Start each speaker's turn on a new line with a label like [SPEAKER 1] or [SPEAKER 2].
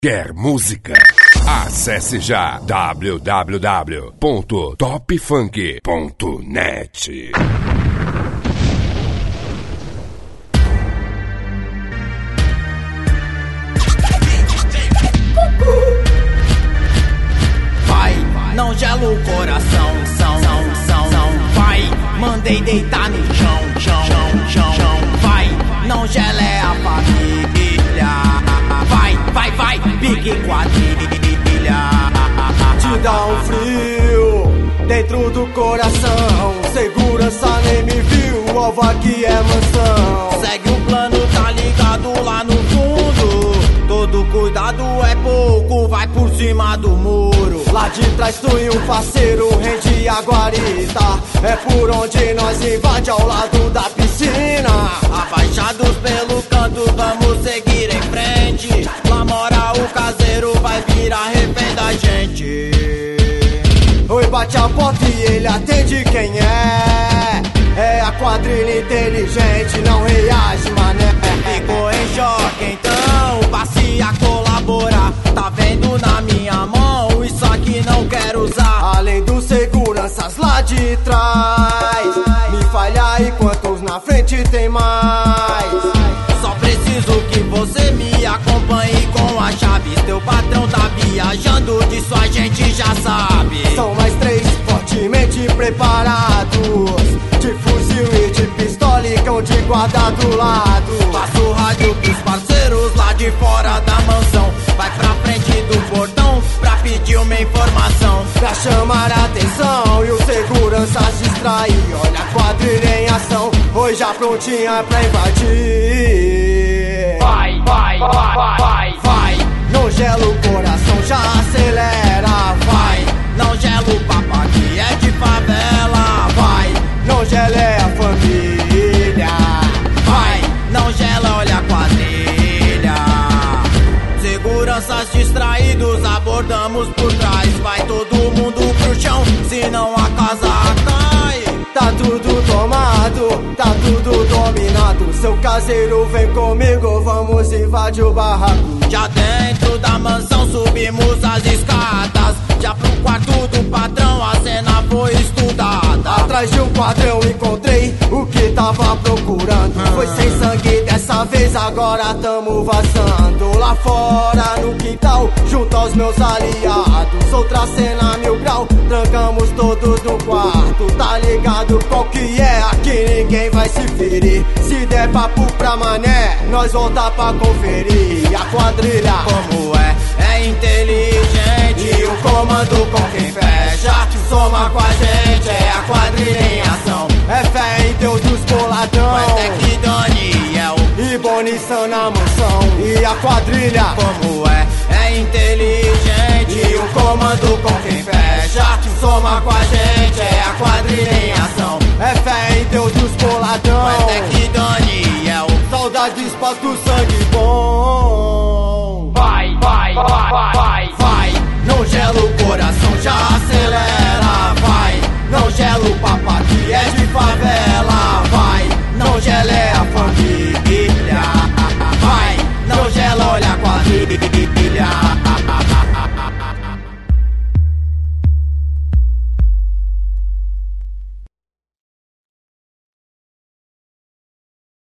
[SPEAKER 1] Quer música? Acesse já www.topfunk.net.
[SPEAKER 2] Vai, não gela o coração, vai, mandei deitar no chão, vai, não gela é a família. Vai, pique quadrilha.
[SPEAKER 3] Te dá um frio dentro do coração. Segurança nem me viu, o alvo aqui é mansão.
[SPEAKER 2] Segue o plano, tá ligado lá no fundo. Todo cuidado é pouco, vai por cima do muro.
[SPEAKER 3] Lá de trás tu e um parceiro rende a guarita. É por onde nós invade ao lado da piscina.
[SPEAKER 2] Abaixados pelo canto, vamos seguir em frente. Lá mora o caseiro, vai virar refém da gente.
[SPEAKER 3] Oi, bate a porta e ele atende, quem é? É a quadrilha inteligente, não reage, mané.
[SPEAKER 2] Ficou em choque, então passe a colaborar. Tá vendo na minha mão, isso aqui não quero usar.
[SPEAKER 3] Além dos seguranças lá de trás, me falha e quantos na frente tem mais?
[SPEAKER 2] Só preciso que você me acompanhe com a chave. Teu patrão tá viajando, disso a gente já sabe.
[SPEAKER 3] São mais três fortemente preparados, de fuzil e de pistola e cão de guarda do lado.
[SPEAKER 2] Passa o rádio pros parceiros lá de fora da mansão. Vai pra frente do portão pra pedir uma informação.
[SPEAKER 3] Pra chamar a atenção e o segurança se distrair. Olha a quadrilha em ação, hoje já prontinha pra invadir.
[SPEAKER 2] Vai,
[SPEAKER 3] não gela o coração, já acelera.
[SPEAKER 2] Vai, não gela o papo aqui é de favela. Vai,
[SPEAKER 3] não gela é a família.
[SPEAKER 2] Vai, não gela, olha a quadrilha. Seguranças distraídos, abordamos por trás. Vai todo mundo pro chão, senão a casa cai.
[SPEAKER 3] Tá tudo tomado, tá tudo dominado. Seu caseiro vem comigo, vamos invadir o barraco.
[SPEAKER 2] Já dentro da mansão subimos as escadas. Já pro quarto do patrão a cena foi estudada.
[SPEAKER 3] Atrás de um quadrão encontrei o que tava procurando. Foi sem sangue dessa vez, agora tamo vazando. Lá fora no quintal, junto aos meus aliados. Outra cena 1000 grau, trancamos todos no quarto. Tá ligado qual que é? Aqui ninguém vai se ferir. Se der papo pra mané, nós voltar pra conferir. E a quadrilha,
[SPEAKER 2] como é inteligente.
[SPEAKER 3] E o comando com quem fecha, soma com a gente. É a quadrilha em ação, é fé em Deus dos boladão.
[SPEAKER 2] Até que Daniel
[SPEAKER 3] e Bonição na mansão. E a quadrilha,
[SPEAKER 2] como é inteligente.
[SPEAKER 3] E o comando com quem fecha, soma com a gente. É a quadrilha em ação, é fé em Deus dos boladão.
[SPEAKER 2] Até que Daniel,
[SPEAKER 3] saudades pra do sangue bom.
[SPEAKER 2] Vai,
[SPEAKER 3] não gela o coração, já acelera. Vai, não gela o papo aqui é de favela.